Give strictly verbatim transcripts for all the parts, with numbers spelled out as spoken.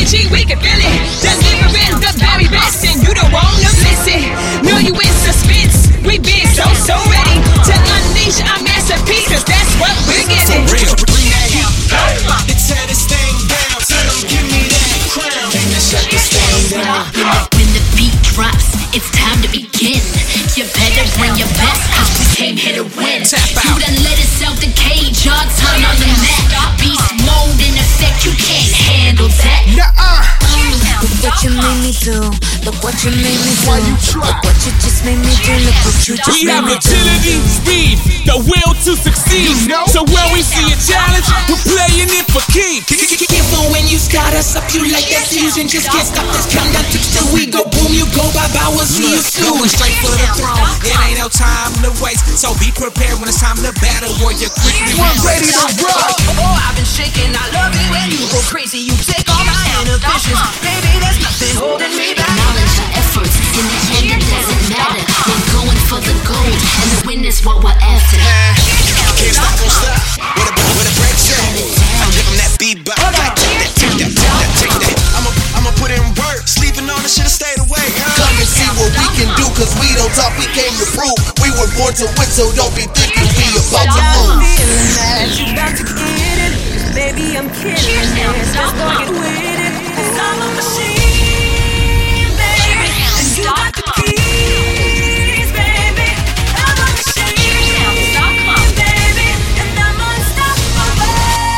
energy, we can feel it. Delivering the very best, and you don't wanna miss it. Know you in suspense, we been so, so ready to unleash our masterpiece, cause that's what we're getting. Real, bring that heat. Let's tear this thing down. Tell them, give me that crown. Let's shut this thing down. When the beat drops, it's time to begin. You better bring your best, cause we came here to win. You done let us out the cage, y'all turn on the map. Beast mode in effect, you can't handle that. Nuh-uh. Look what you made me do. Look what you made me do. Look what you just made me do. Look what you just We made have me do. agility, speed, the will to succeed. So when we see a challenge, we're playing it for keeps. Careful when you start us up, you like that fusion. Just can't stop this countdown till we go boom. You go bye bye, we'll see you soon. Going straight for the throne, it ain't no time to waste. So be prepared when it's time to battle, warrior quickly. We're ready to rock. Oh, I've been shaking, I love it when you go crazy. You take all my inhibitions, baby, there's nothing holding me back. Acknowledge the efforts, in the end it doesn't matter. We're going for the gold, and the win is what we're after. Can't stop, won't stop. With a, with a break set, I give them that beatbox. Like, take that, take that, take that, take that. I'ma, I'ma put in work. Sleeping on it, should've stayed away. Come and see what we can do, cause we don't talk, we came to prove. We were born to win, so don't be thinking we about to move. Feeling that you about to get it. Baby, I'm kidding. Let's go get with it. Cause I'm a machine, baby. And you got the keys, baby. I'm a machine, baby. And I'm unstoppable.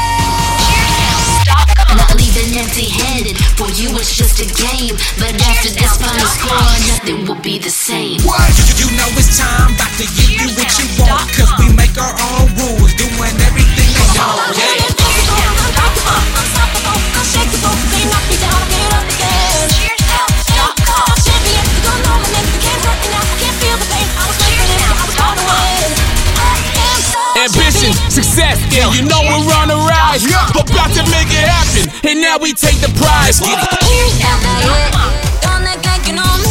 Not leaving empty-handed, for you it's just a game. But after this final score, nothing will be the same. What? You, you know it's time, about to give you what you want. Cause we make our own rules, doing everything they want. Yeah. Ambition, success, yeah, you know we're on the rise. About to make it happen, and now we take the prize. Get it. Don't act like you know me.